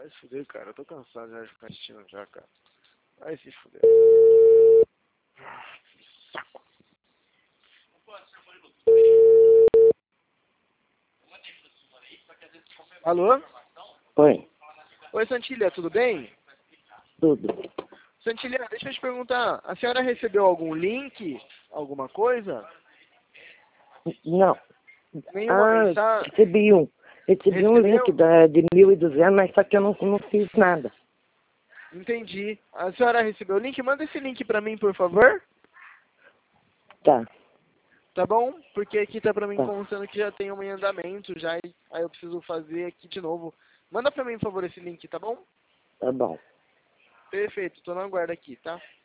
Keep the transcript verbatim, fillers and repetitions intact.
Vai se fuder, cara. Eu tô cansado já de ficar assistindo já, cara. Vai se fuder. Saco. Alô? Oi, Oi, Santilha, tudo bem? tudo. Santilha, deixa eu te perguntar. A senhora recebeu algum link? Alguma coisa? Não. Nenhuma Ah, mensagem? recebi um. Recebi um link Recebeu? da, de mil e duzentos, mas só que eu não, não fiz nada. Entendi. A senhora recebeu o link? Manda esse link pra mim, por favor. Tá, Tá bom? Porque aqui tá pra mim tá, constando que já tem um em andamento já. e Aí eu preciso fazer aqui de novo. Manda pra mim, por favor, esse link, tá bom? tá bom. Perfeito, tô na guarda aqui, tá?